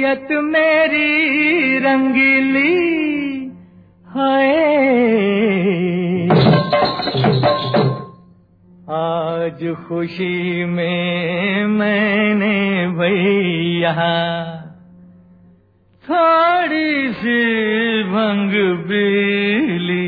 तबीयत मेरी रंगीली है। आज खुशी में मैंने भैया थोड़ी सी भंग पी ली।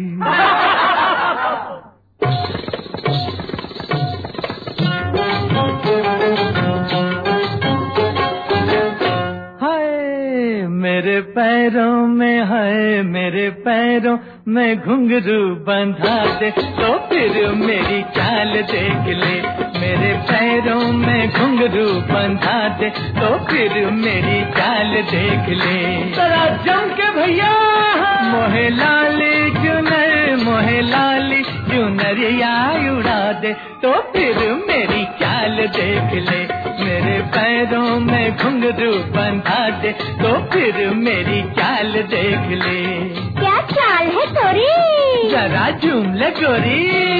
मेरे पैरों में है, मेरे पैरों में घुंघरू बंधा दे तो फिर मेरी चाल देख ले। मेरे पैरों में घुंघरू बंधा दे तो फिर मेरी चाल देख ले। जरा जम के भैया मोहे लाली चुनर, मोहे लाली चुनरिया उड़ा दे तो फिर मेरी चाल देख ले। मेरे पैरों में घुंघरू बंधा दे तो फिर मेरी चाल देख ले। क्या चाल है तोरी? जरा झूम ले गोरी।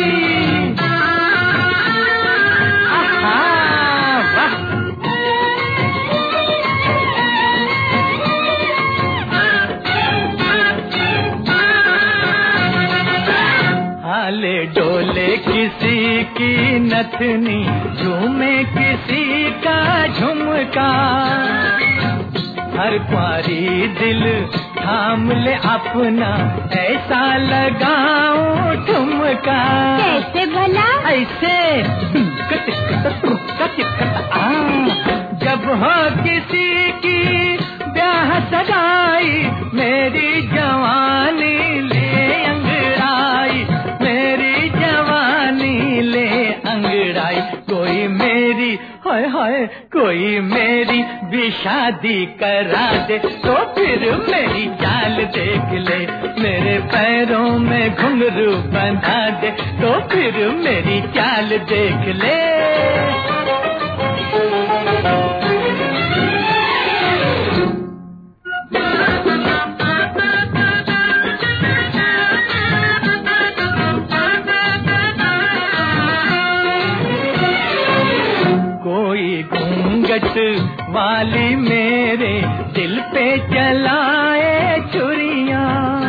वाह। हाले डोले किसी की नथनी, झूमे किसी का झुमका। हर कुंवारी दिल थाम ले अपना, ऐसा लगाऊं ठुमका। कैसे भला? ऐसे जब हो किसी की ब्याह सगाई, मेरी जवानी ले अंगड़ाई, मेरी जवानी ले अंगड़ाई। कोई मेरी हाय हाय, कोई मेरी भी शादी करा दे तो फिर मेरी चाल देख ले। मेरे पैरों में घुंघरू बंधा दे तो फिर मेरी चाल देख ले। वाली मेरे दिल पे चलाए छुरियां,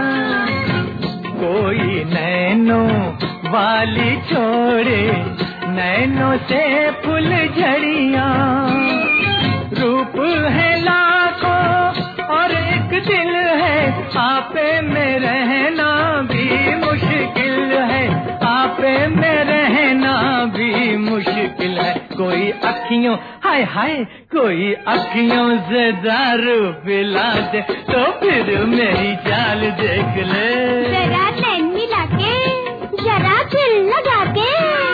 कोई नैनों वाली छोड़े नैनों से फूल झड़ियां। रूप है लाखों और एक दिल है, आपे में रहना भी मुश्किल है, आपे में रहना भी मुश्किल है। कोई अखियों हाय हाय, कोई अखियों से दारू पिला दे तो फिर मेरी चाल देख ले। जरा नैन मिला के, जरा दिल लगा के।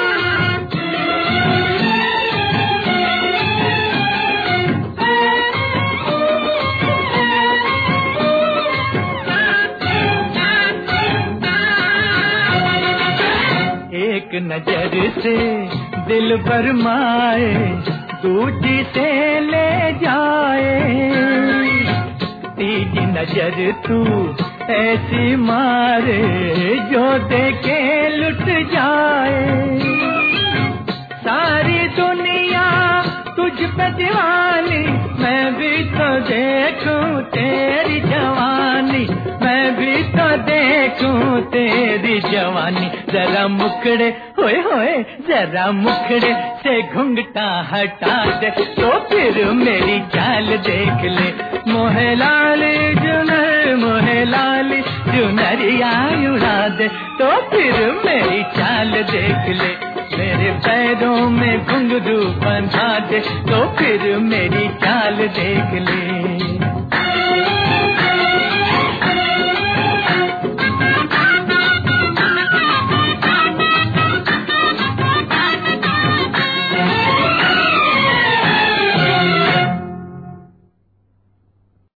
एक नजर से दिल भरमाए, दूजी से ले जाए। तीजी नजर तू ऐसी मारे जो देखे लुट जाए। सारी दुनिया तुझ पे दीवानी, मैं भी तो देखूं तेरी जवानी, मैं भी तो देखूं तेरी जवानी। जरा मुखड़े होए होए, जरा मुखड़े से घुंघटा हटा दे तो फिर मेरी चाल देख ले। मोहे लाली चुनर, मोहे लाली चुनरिया उड़ा दे तो फिर मेरी चाल देख ले। मेरे पैरों में घुंघरू बंधा दे तो फिर मेरी चाल देख ले।